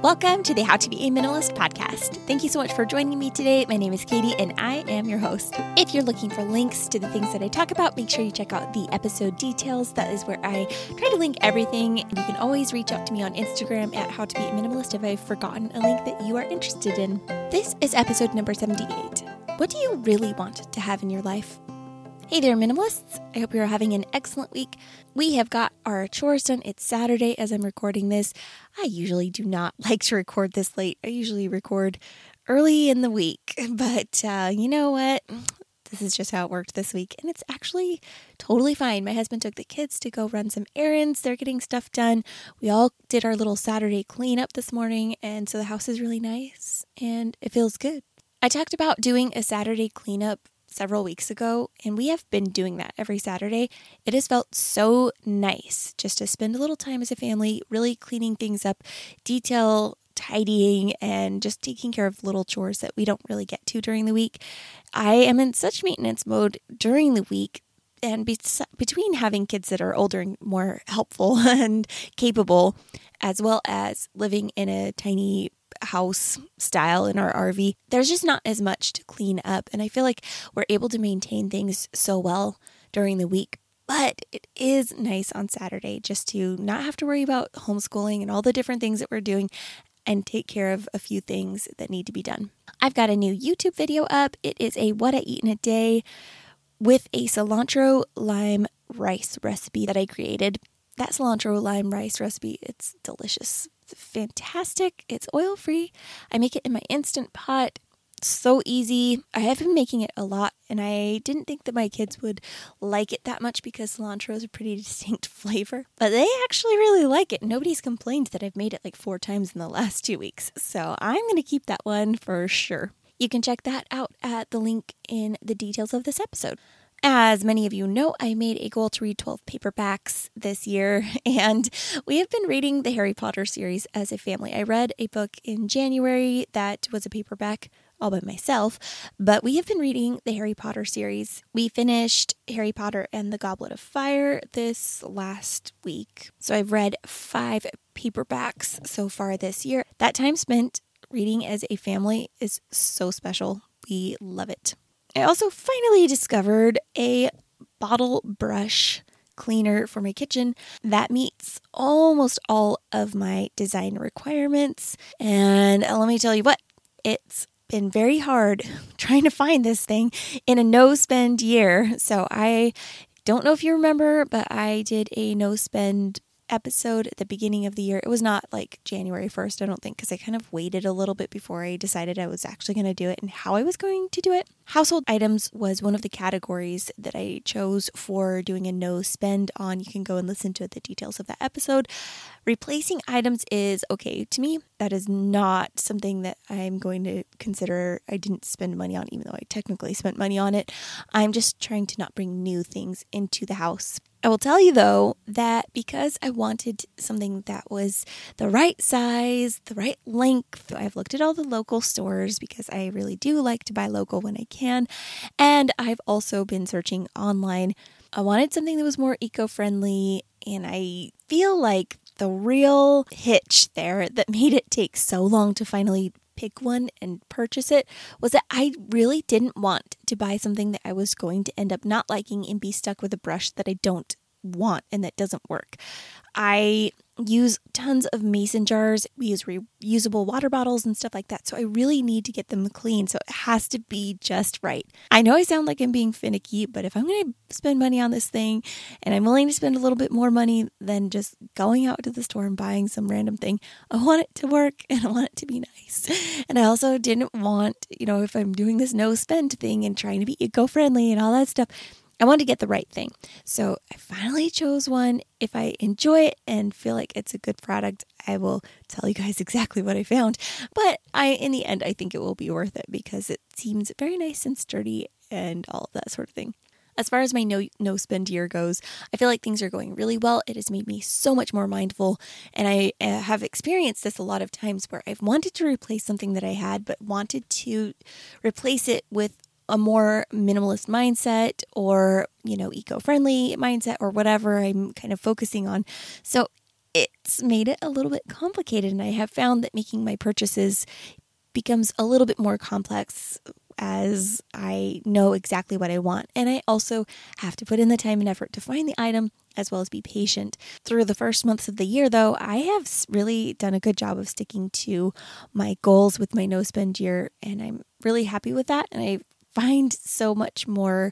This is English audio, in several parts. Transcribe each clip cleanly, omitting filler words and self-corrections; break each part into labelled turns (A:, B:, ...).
A: Welcome to the How to Be a Minimalist podcast. Thank you so much for joining me today. My name is Katie and I am your host. If you're looking for links to the things that I talk about, make sure you check out the episode details. That is where I try to link everything. And you can always reach out to me on Instagram at How to Be a Minimalist if I've forgotten a link that you are interested in. This is episode number 78. What do you really want to have in your life? Hey there, minimalists. I hope you're having an excellent week. We have got our chores done. It's Saturday as I'm recording this. I usually do not like to record this late. I usually record early in the week. But you know what? This is just how it worked this week. And it's actually totally fine. My husband took the kids to go run some errands. They're getting stuff done. We all did our little Saturday cleanup this morning. And so the house is really nice and it feels good. I talked about doing a Saturday cleanup several weeks ago, and we have been doing that every Saturday. It has felt so nice just to spend a little time as a family, really cleaning things up, detail tidying, and just taking care of little chores that we don't really get to during the week. I am in such maintenance mode during the week, and between having kids that are older and more helpful and capable, as well as living in a tiny house style in our RV, there's just not as much to clean up. And I feel like we're able to maintain things so well during the week. But it is nice on Saturday just to not have to worry about homeschooling and all the different things that we're doing and take care of a few things that need to be done. I've got a new YouTube video up. It is a what I eat in a day with a cilantro lime rice recipe that I created. That cilantro lime rice recipe, it's delicious. It's fantastic. It's oil-free. I make it in my Instant Pot. So easy. I have been making it a lot, and I didn't think that my kids would like it that much because cilantro is a pretty distinct flavor. But they actually really like it. Nobody's complained that I've made it like 4 times in the last 2 weeks. So I'm going to keep that one for sure. You can check that out at the link in the details of this episode. As many of you know, I made a goal to read 12 paperbacks this year, and we have been reading the Harry Potter series as a family. I read a book in January that was a paperback all by myself, but we have been reading the Harry Potter series. We finished Harry Potter and the Goblet of Fire this last week, so I've read 5 paperbacks so far this year. That time spent reading as a family is so special. We love it. I also finally discovered a bottle brush cleaner for my kitchen that meets almost all of my design requirements. And let me tell you what, it's been very hard trying to find this thing in a no-spend year. So I don't know if you remember, but I did a no-spend episode at the beginning of the year. It was not like January 1st, I don't think, because I kind of waited a little bit before I decided I was actually going to do it and how I was going to do it. Household items was one of the categories that I chose for doing a no spend on. You can go and listen to the details of that episode. Replacing items is okay to me. That is not something that I'm going to consider I didn't spend money on, even though I technically spent money on it. I'm just trying to not bring new things into the house. I will tell you, though, that because I wanted something that was the right size, the right length, I've looked at all the local stores because I really do like to buy local when I can. And I've also been searching online. I wanted something that was more eco-friendly, and I feel like the real hitch there that made it take so long to finally pick one and purchase it was that I really didn't want to buy something that I was going to end up not liking and be stuck with a brush that I don't want and that doesn't work. I use tons of mason jars. We use reusable water bottles and stuff like that. So I really need to get them clean. So it has to be just right. I know I sound like I'm being finicky, but if I'm going to spend money on this thing and I'm willing to spend a little bit more money than just going out to the store and buying some random thing, I want it to work and I want it to be nice. And I also didn't want, if I'm doing this no spend thing and trying to be eco-friendly and all that stuff, I wanted to get the right thing. So I finally chose one. If I enjoy it and feel like it's a good product, I will tell you guys exactly what I found. But in the end, I think it will be worth it because it seems very nice and sturdy and all of that sort of thing. As far as my no spend year goes, I feel like things are going really well. It has made me so much more mindful. And I have experienced this a lot of times where I've wanted to replace something that I had, but wanted to replace it with a more minimalist mindset or, eco-friendly mindset or whatever I'm kind of focusing on. So it's made it a little bit complicated, and I have found that making my purchases becomes a little bit more complex as I know exactly what I want. And I also have to put in the time and effort to find the item as well as be patient. Through the first months of the year, though, I have really done a good job of sticking to my goals with my no spend year, and I'm really happy with that. And I find so much more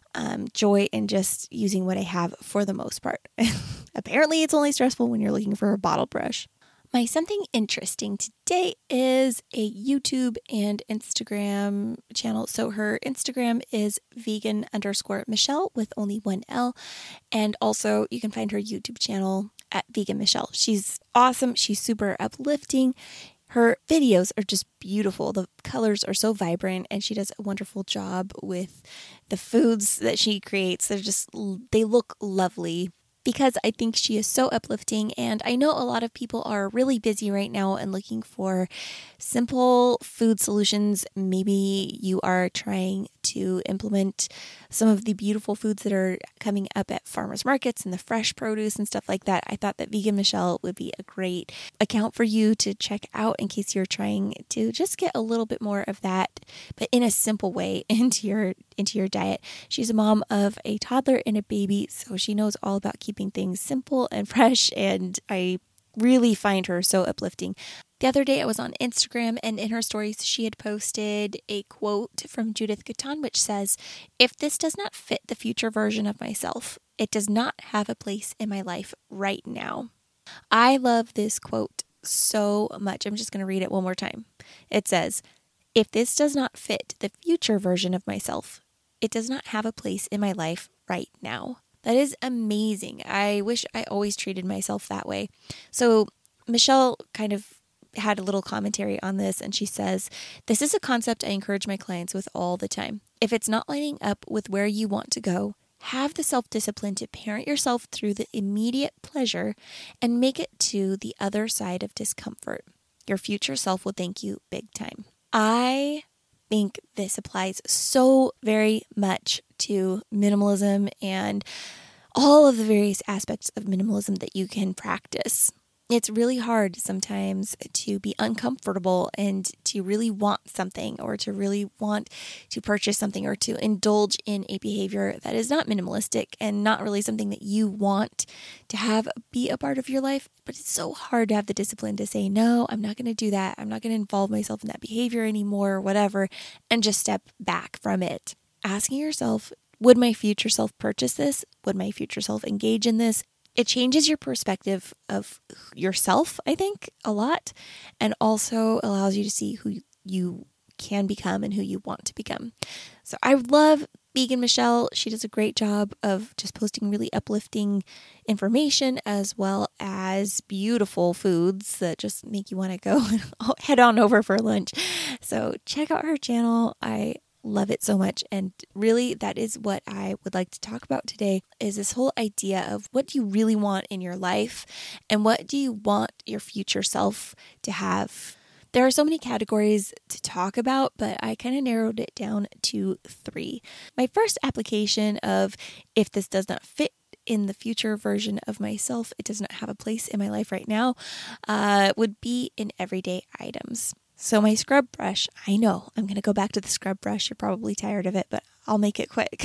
A: joy in just using what I have for the most part. Apparently, it's only stressful when you're looking for a bottle brush. My something interesting today is a YouTube and Instagram channel. So her Instagram is vegan_Michelle with only one L. And also you can find her YouTube channel at Vegan Michelle. She's awesome. She's super uplifting. Her videos are just beautiful. The colors are so vibrant, and she does a wonderful job with the foods that she creates. They look lovely. Because I think she is so uplifting, and I know a lot of people are really busy right now and looking for simple food solutions. Maybe you are trying to implement some of the beautiful foods that are coming up at farmers markets and the fresh produce and stuff like that. I thought that Vegan Michelle would be a great account for you to check out in case you're trying to just get a little bit more of that, but in a simple way into your diet. She's a mom of a toddler and a baby, so she knows all about keeping things simple and fresh, and I really find her so uplifting. The other day I was on Instagram, and in her stories she had posted a quote from Judith Guiton which says, "If this does not fit the future version of myself, it does not have a place in my life right now." I love this quote so much. I'm just going to read it one more time. It says, "If this does not fit the future version of myself, it does not have a place in my life right now." That is amazing. I wish I always treated myself that way. So Michelle kind of had a little commentary on this, and she says, "This is a concept I encourage my clients with all the time. If it's not lining up with where you want to go, have the self-discipline to parent yourself through the immediate pleasure and make it to the other side of discomfort. Your future self will thank you big time." I think this applies so very much to minimalism and all of the various aspects of minimalism that you can practice. It's really hard sometimes to be uncomfortable and to really want something, or to really want to purchase something, or to indulge in a behavior that is not minimalistic and not really something that you want to have be a part of your life. But it's so hard to have the discipline to say, no, I'm not going to do that. I'm not going to involve myself in that behavior anymore, or whatever, and just step back from it. Asking yourself, would my future self purchase this? Would my future self engage in this? It changes your perspective of yourself, I think, a lot, and also allows you to see who you can become and who you want to become. So I love Vegan Michelle. She does a great job of just posting really uplifting information, as well as beautiful foods that just make you want to go head on over for lunch. So check out her channel. I love it so much. And really, that is what I would like to talk about today, is this whole idea of what do you really want in your life, and what do you want your future self to have. There are so many categories to talk about, but I kind of narrowed it down to 3. My first application of, if this does not fit in the future version of myself, it does not have a place in my life right now, would be in everyday items. So my scrub brush, I know I'm going to go back to the scrub brush. You're probably tired of it, but I'll make it quick.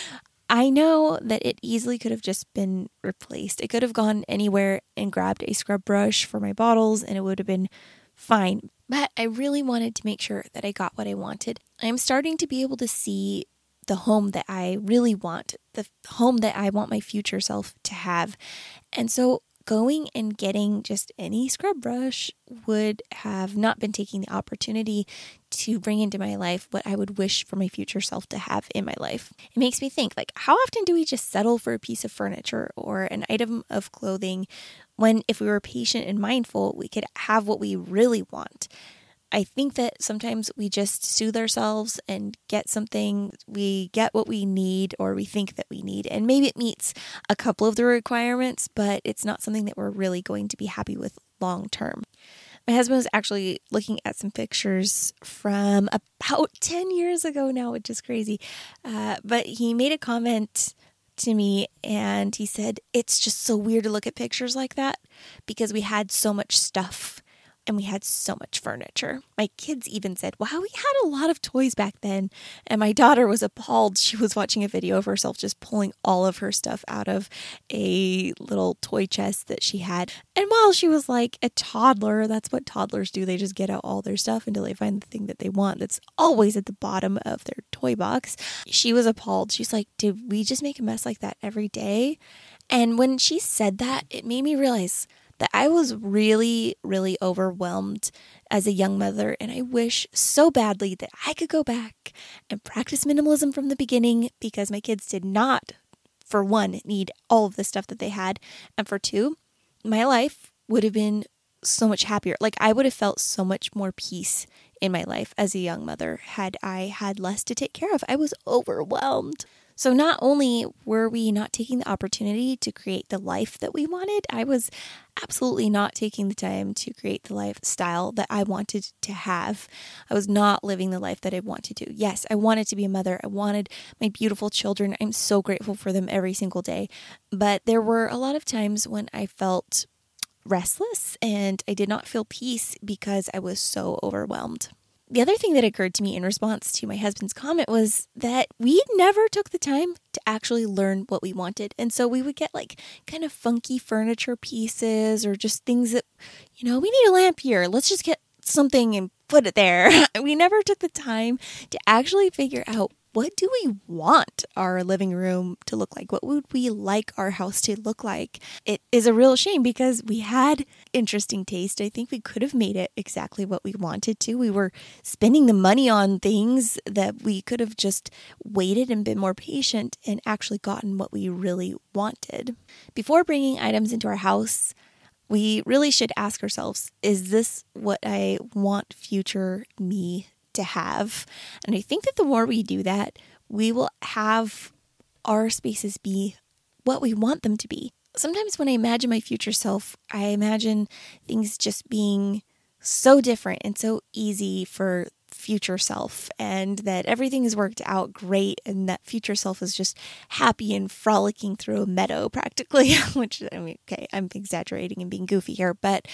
A: I know that it easily could have just been replaced. It could have gone anywhere and grabbed a scrub brush for my bottles, and it would have been fine. But I really wanted to make sure that I got what I wanted. I'm starting to be able to see the home that I really want, the home that I want my future self to have. And so going and getting just any scrub brush would have not been taking the opportunity to bring into my life what I would wish for my future self to have in my life. It makes me think, like, how often do we just settle for a piece of furniture or an item of clothing when, if we were patient and mindful, we could have what we really want? I think that sometimes we just soothe ourselves and get something, we get what we need, or we think that we need, and maybe it meets a couple of the requirements, but it's not something that we're really going to be happy with long term. My husband was actually looking at some pictures from about 10 years ago now, which is crazy, but he made a comment to me and he said, it's just so weird to look at pictures like that because we had so much stuff and we had so much furniture. My kids even said, wow, we had a lot of toys back then. And my daughter was appalled. She was watching a video of herself just pulling all of her stuff out of a little toy chest that she had. And while she was like a toddler, that's what toddlers do. They just get out all their stuff until they find the thing that they want that's always at the bottom of their toy box. She was appalled. She's like, did we just make a mess like that every day? And when she said that, it made me realize that I was really, really overwhelmed as a young mother, and I wish so badly that I could go back and practice minimalism from the beginning because my kids did not, for one, need all of the stuff that they had, and for two, my life would have been so much happier. Like I would have felt so much more peace in my life as a young mother had I had less to take care of. I was overwhelmed. So not only were we not taking the opportunity to create the life that we wanted, I was absolutely not taking the time to create the lifestyle that I wanted to have. I was not living the life that I wanted to. Yes, I wanted to be a mother. I wanted my beautiful children. I'm so grateful for them every single day. But there were a lot of times when I felt restless and I did not feel peace because I was so overwhelmed. The other thing that occurred to me in response to my husband's comment was that we never took the time to actually learn what we wanted. And so we would get like kind of funky furniture pieces or just things that, we need a lamp here. Let's just get something and put it there. We never took the time to actually figure out, what do we want our living room to look like? What would we like our house to look like? It is a real shame because we had interesting taste. I think we could have made it exactly what we wanted to. We were spending the money on things that we could have just waited and been more patient and actually gotten what we really wanted. Before bringing items into our house, we really should ask ourselves, is this what I want future me to have? And I think that the more we do that, we will have our spaces be what we want them to be. Sometimes when I imagine my future self, I imagine things just being so different and so easy for future self, and that everything has worked out great, and that future self is just happy and frolicking through a meadow practically, which, okay, I'm exaggerating and being goofy here, but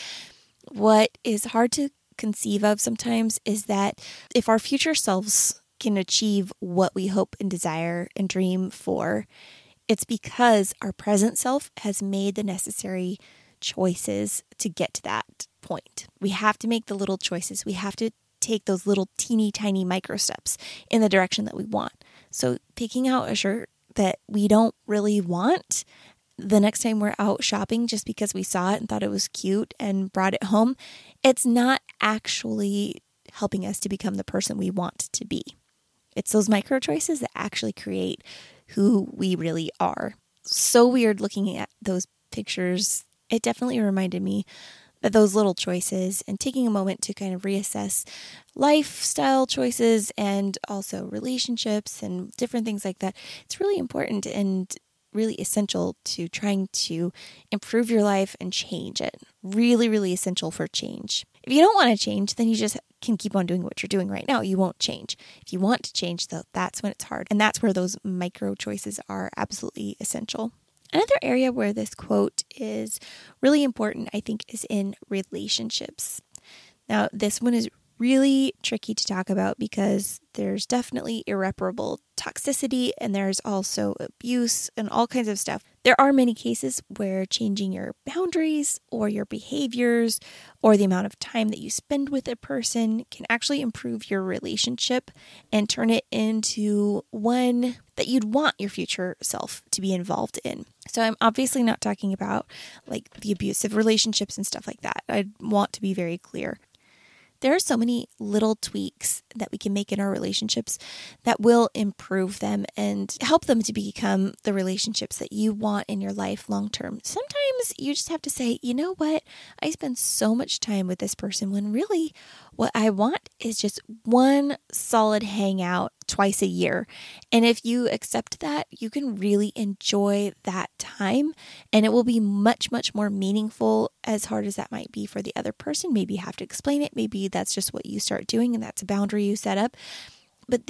A: what is hard to conceive of sometimes is that if our future selves can achieve what we hope and desire and dream for, it's because our present self has made the necessary choices to get to that point. We have to make the little choices. We have to take those little teeny tiny micro steps in the direction that we want. So picking out a shirt that we don't really want the next time we're out shopping just because we saw it and thought it was cute and brought it home, it's not actually helping us to become the person we want to be. It's those micro choices that actually create who we really are. So weird looking at those pictures. It definitely reminded me that those little choices and taking a moment to kind of reassess lifestyle choices and also relationships and different things like that. It's really important and really essential to trying to improve your life and change it. Really, really essential for change. If you don't want to change, then you just can keep on doing what you're doing right now. You won't change. If you want to change, though, that's when it's hard. And that's where those micro choices are absolutely essential. Another area where this quote is really important, I think, is in relationships. Now, this one is really tricky to talk about because there's definitely irreparable toxicity and there's also abuse and all kinds of stuff. There are many cases where changing your boundaries or your behaviors or the amount of time that you spend with a person can actually improve your relationship and turn it into one that you'd want your future self to be involved in. So I'm obviously not talking about like the abusive relationships and stuff like that. I want to be very clear. There are so many little tweaks that we can make in our relationships that will improve them and help them to become the relationships that you want in your life long term. Sometimes you just have to say, you know what? I spend so much time with this person when really what I want is just one solid hangout twice a year. And if you accept that, you can really enjoy that time and it will be much, much more meaningful, as hard as that might be for the other person. Maybe you have to explain it. Maybe that's just what you start doing and that's a boundary you set up. But there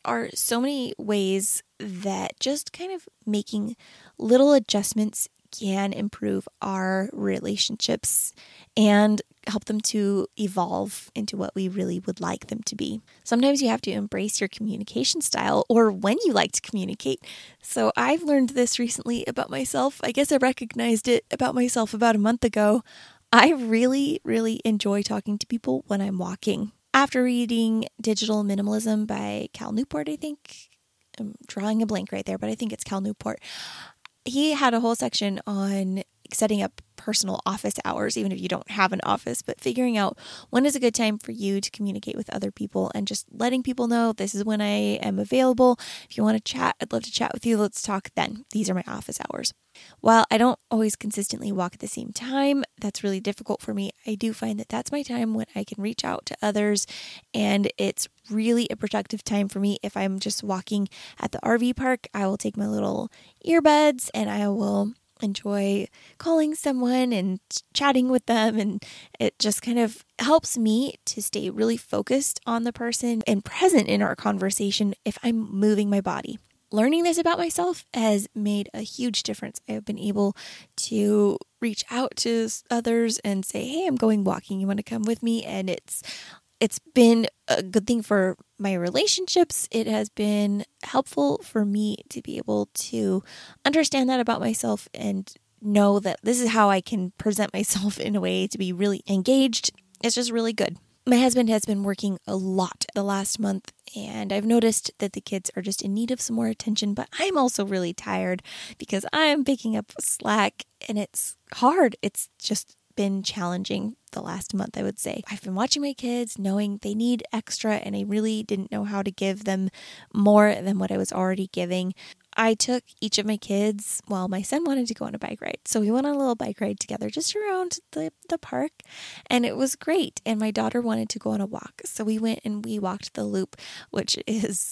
A: are so many ways that just kind of making little adjustments can improve our relationships and help them to evolve into what we really would like them to be. Sometimes you have to embrace your communication style or when you like to communicate. So I've learned this recently about myself. I guess I recognized it about myself about a month ago. I really, really enjoy talking to people when I'm walking. After reading Digital Minimalism by Cal Newport, I think, I'm drawing a blank right there, but I think it's Cal Newport. He had a whole section on setting up personal office hours, even if you don't have an office, but figuring out when is a good time for you to communicate with other people and just letting people know this is when I am available. If you want to chat, I'd love to chat with you. Let's talk then. These are my office hours. While I don't always consistently walk at the same time, that's really difficult for me. I do find that that's my time when I can reach out to others, and it's really a productive time for me. If I'm just walking at the RV park, I will take my little earbuds and I will enjoy calling someone and chatting with them, and it just kind of helps me to stay really focused on the person and present in our conversation if I'm moving my body. Learning this about myself has made a huge difference. I've been able to reach out to others and say, hey, I'm going walking. You want to come with me? And it's been a good thing for my relationships. It has been helpful for me to be able to understand that about myself and know that this is how I can present myself in a way to be really engaged. It's just really good. My husband has been working a lot the last month, and I've noticed that the kids are just in need of some more attention, but I'm also really tired because I'm picking up slack and it's hard. It's just been challenging the last month, I would say. I've been watching my kids, knowing they need extra, and I really didn't know how to give them more than what I was already giving. I took each of my kids, well, my son wanted to go on a bike ride, so we went on a little bike ride together just around the park, and it was great. And my daughter wanted to go on a walk, so we went and we walked the loop, which is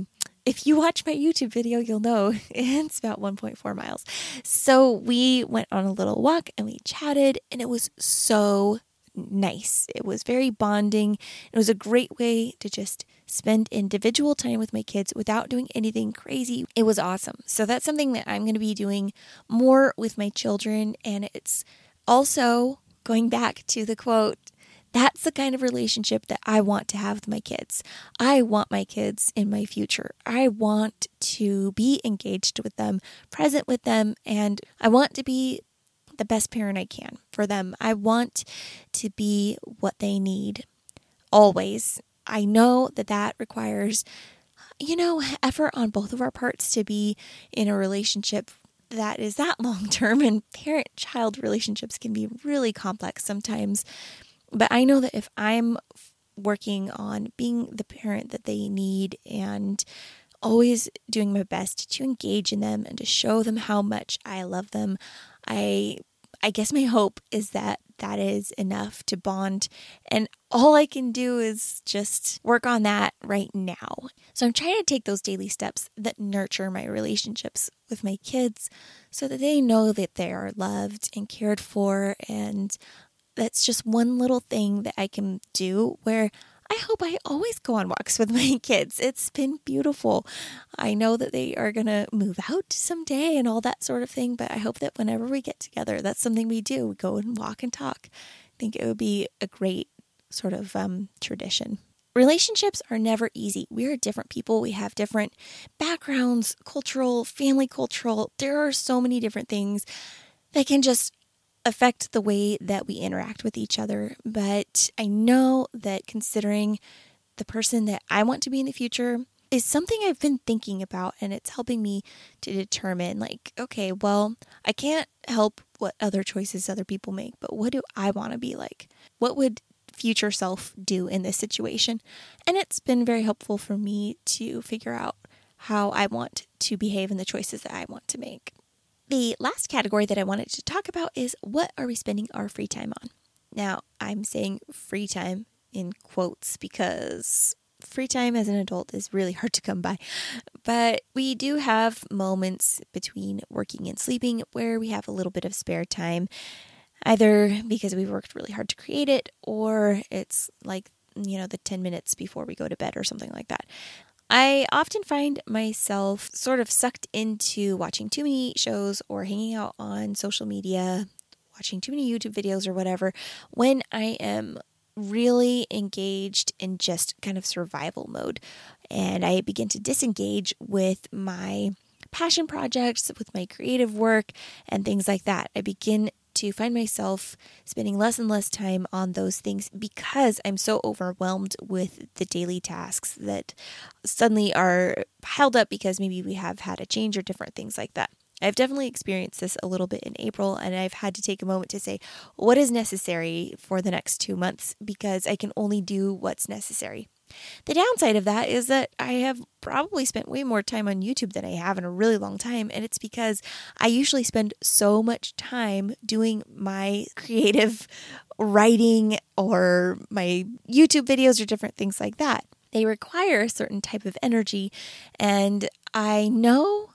A: if you watch my YouTube video, you'll know it's about 1.4 miles. So we went on a little walk and we chatted, and it was so nice. It was very bonding. It was a great way to just spend individual time with my kids without doing anything crazy. It was awesome. So that's something that I'm going to be doing more with my children. And it's also going back to the quote, that's the kind of relationship that I want to have with my kids. I want my kids in my future. I want to be engaged with them, present with them, and I want to be the best parent I can for them. I want to be what they need always. I know that requires, effort on both of our parts to be in a relationship that is that long term, and parent-child relationships can be really complex sometimes. But I know that if I'm working on being the parent that they need and always doing my best to engage in them and to show them how much I love them, I guess my hope is that is enough to bond. And all I can do is just work on that right now. So I'm trying to take those daily steps that nurture my relationships with my kids so that they know that they are loved and cared for, and that's just one little thing that I can do where I hope I always go on walks with my kids. It's been beautiful. I know that they are going to move out someday and all that sort of thing, but I hope that whenever we get together, that's something we do. We go and walk and talk. I think it would be a great sort of tradition. Relationships are never easy. We are different people. We have different backgrounds, cultural, family cultural. There are so many different things that can just affect the way that we interact with each other. But I know that considering the person that I want to be in the future is something I've been thinking about, and it's helping me to determine, like, okay, well, I can't help what other choices other people make, but what do I want to be like? What would future self do in this situation? And it's been very helpful for me to figure out how I want to behave in the choices that I want to make. The last category that I wanted to talk about is what are we spending our free time on? Now, I'm saying free time in quotes because free time as an adult is really hard to come by. But we do have moments between working and sleeping where we have a little bit of spare time, either because we worked really hard to create it or it's like, the 10 minutes before we go to bed or something like that. I often find myself sort of sucked into watching too many shows or hanging out on social media, watching too many YouTube videos or whatever, when I am really engaged in just kind of survival mode. And I begin to disengage with my passion projects, with my creative work, and things like that. I begin to find myself spending less and less time on those things because I'm so overwhelmed with the daily tasks that suddenly are piled up because maybe we have had a change or different things like that. I've definitely experienced this a little bit in April, and I've had to take a moment to say, what is necessary for the next 2 months? Because I can only do what's necessary. The downside of that is that I have probably spent way more time on YouTube than I have in a really long time. And it's because I usually spend so much time doing my creative writing or my YouTube videos or different things like that. They require a certain type of energy. And I know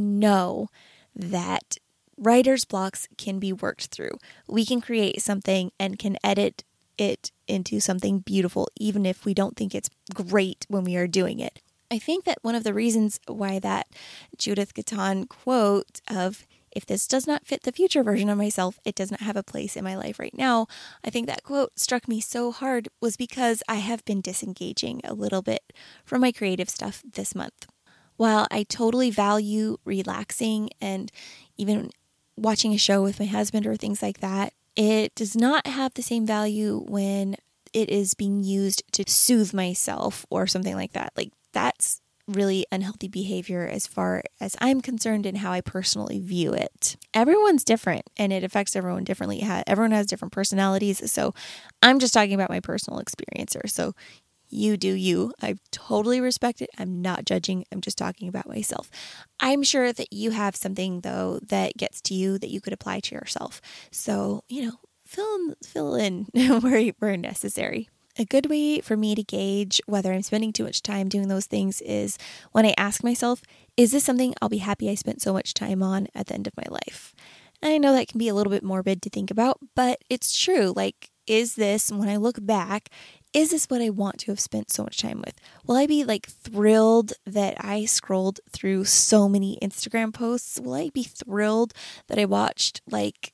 A: that writer's blocks can be worked through. We can create something and can edit it into something beautiful, even if we don't think it's great when we are doing it. I think that one of the reasons why that Judith Gatton quote of, if this does not fit the future version of myself, it does not have a place in my life right now, I think that quote struck me so hard was because I have been disengaging a little bit from my creative stuff this month. While I totally value relaxing and even watching a show with my husband or things like that, it does not have the same value when it is being used to soothe myself or something like that. Like, that's really unhealthy behavior as far as I'm concerned and how I personally view it. Everyone's different and it affects everyone differently. Everyone has different personalities. So I'm just talking about my personal experience here. So you do you. I totally respect it. I'm not judging. I'm just talking about myself. I'm sure that you have something, though, that gets to you that you could apply to yourself. So, fill in where necessary. A good way for me to gauge whether I'm spending too much time doing those things is when I ask myself, is this something I'll be happy I spent so much time on at the end of my life? I know that can be a little bit morbid to think about, but it's true. Like, is this, when I look back, is this what I want to have spent so much time with? Will I be thrilled that I scrolled through so many Instagram posts? Will I be thrilled that I watched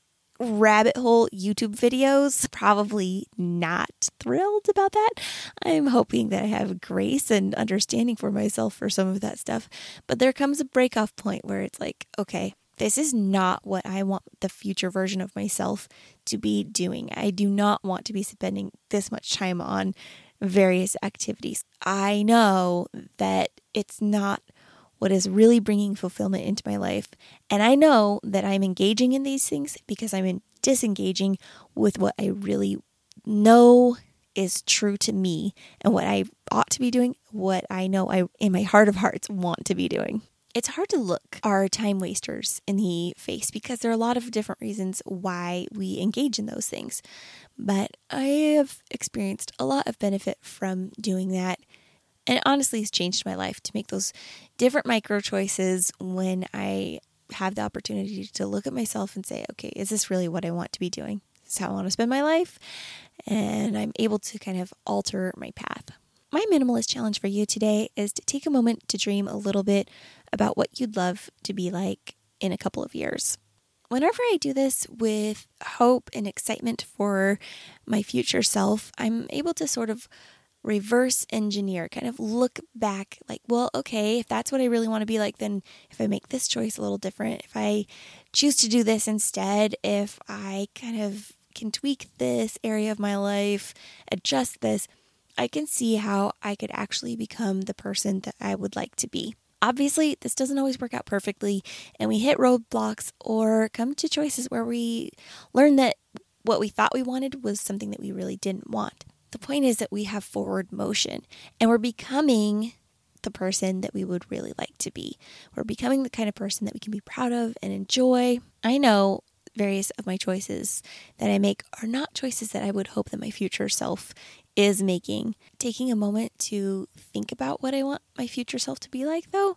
A: rabbit hole YouTube videos? Probably not thrilled about that. I'm hoping that I have grace and understanding for myself for some of that stuff. But there comes a break-off point where it's okay, this is not what I want the future version of myself to be doing. I do not want to be spending this much time on various activities. I know that it's not what is really bringing fulfillment into my life. And I know that I'm engaging in these things because I'm disengaging with what I really know is true to me and what I ought to be doing, what I know I, in my heart of hearts, want to be doing. It's hard to look our time wasters in the face because there are a lot of different reasons why we engage in those things. But I have experienced a lot of benefit from doing that. And it honestly has changed my life to make those different micro choices when I have the opportunity to look at myself and say, okay, is this really what I want to be doing? Is this how I want to spend my life? And I'm able to kind of alter my path. My minimalist challenge for you today is to take a moment to dream a little bit about what you'd love to be like in a couple of years. Whenever I do this with hope and excitement for my future self, I'm able to sort of reverse engineer, kind of look back well, okay, if that's what I really want to be like, then if I make this choice a little different, if I choose to do this instead, if I kind of can tweak this area of my life, adjust this, I can see how I could actually become the person that I would like to be. Obviously, this doesn't always work out perfectly, and we hit roadblocks or come to choices where we learn that what we thought we wanted was something that we really didn't want. The point is that we have forward motion, and we're becoming the person that we would really like to be. We're becoming the kind of person that we can be proud of and enjoy. I know various of my choices that I make are not choices that I would hope that my future self is making. Taking a moment to think about what I want my future self to be like, though,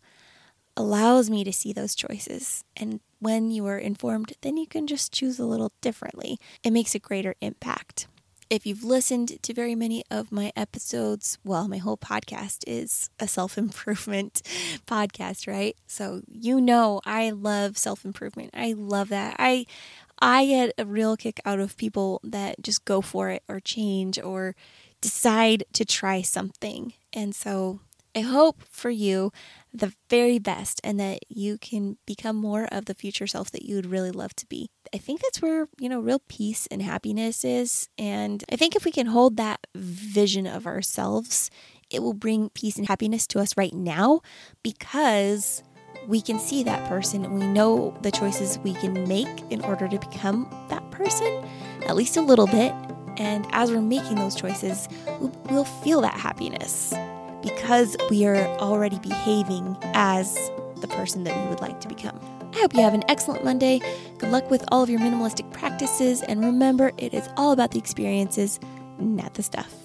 A: allows me to see those choices. And when you are informed, then you can just choose a little differently. It makes a greater impact. If you've listened to very many of my episodes, well, my whole podcast is a self-improvement podcast, right? So I love self-improvement. I love that. I get a real kick out of people that just go for it or change or decide to try something. And so I hope for you the very best and that you can become more of the future self that you would really love to be. I think that's where, real peace and happiness is. And I think if we can hold that vision of ourselves, it will bring peace and happiness to us right now because we can see that person and we know the choices we can make in order to become that person, at least a little bit. And as we're making those choices, we'll feel that happiness because we are already behaving as the person that we would like to become. I hope you have an excellent Monday. Good luck with all of your minimalistic practices. And remember, it is all about the experiences, not the stuff.